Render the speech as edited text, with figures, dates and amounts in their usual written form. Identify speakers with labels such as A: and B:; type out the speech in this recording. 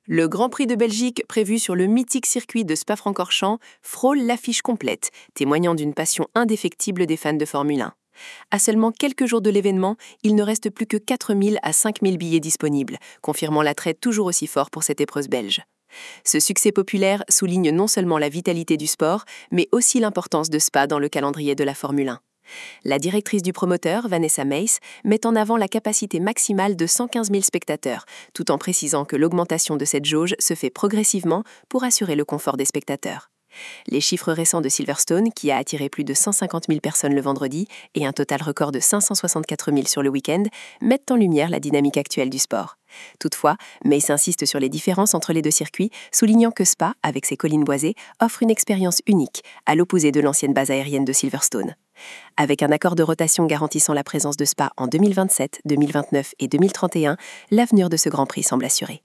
A: Le Grand Prix de Belgique, prévu sur le mythique circuit de Spa-Francorchamps, frôle l'affiche complète, témoignant d'une passion indéfectible des fans de Formule 1. À seulement quelques jours de l'événement, il ne reste plus que 4 000 à 5 000 billets disponibles, confirmant l'attrait toujours aussi fort pour cette épreuve belge. Ce succès populaire souligne non seulement la vitalité du sport, mais aussi l'importance de Spa dans le calendrier de la Formule 1. La directrice du promoteur, Vanessa Meijs, met en avant la capacité maximale de 115 000 spectateurs, tout en précisant que l'augmentation de cette jauge se fait progressivement pour assurer le confort des spectateurs. Les chiffres récents de Silverstone, qui a attiré plus de 150 000 personnes le vendredi et un total record de 564 000 sur le week-end, mettent en lumière la dynamique actuelle du sport. Toutefois, Meijs insiste sur les différences entre les deux circuits, soulignant que Spa, avec ses collines boisées, offre une expérience unique, à l'opposé de l'ancienne base aérienne de Silverstone. Avec un accord de rotation garantissant la présence de Spa en 2027, 2029 et 2031, l'avenir de ce Grand Prix semble assuré.